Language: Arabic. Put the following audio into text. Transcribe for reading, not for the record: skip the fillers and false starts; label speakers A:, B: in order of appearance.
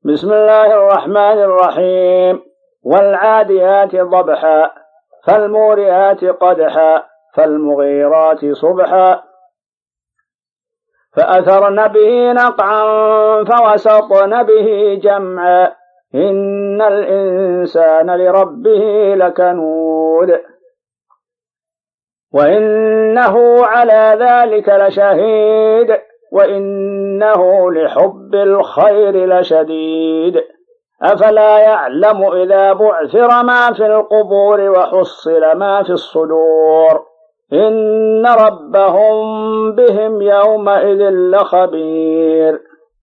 A: بسم الله الرحمن الرحيم. والعاديات ضبحا فالموريات قدحا فالمغيرات صبحا فأثرن به نقعا فوسطن به جمعا إن الإنسان لربه لكنود وإنه على ذلك لشهيد وإنه لحب الخير لشديد أفلا يعلم إذا بعثر ما في القبور وحصل ما في الصدور إن ربهم بهم يومئذ لخبير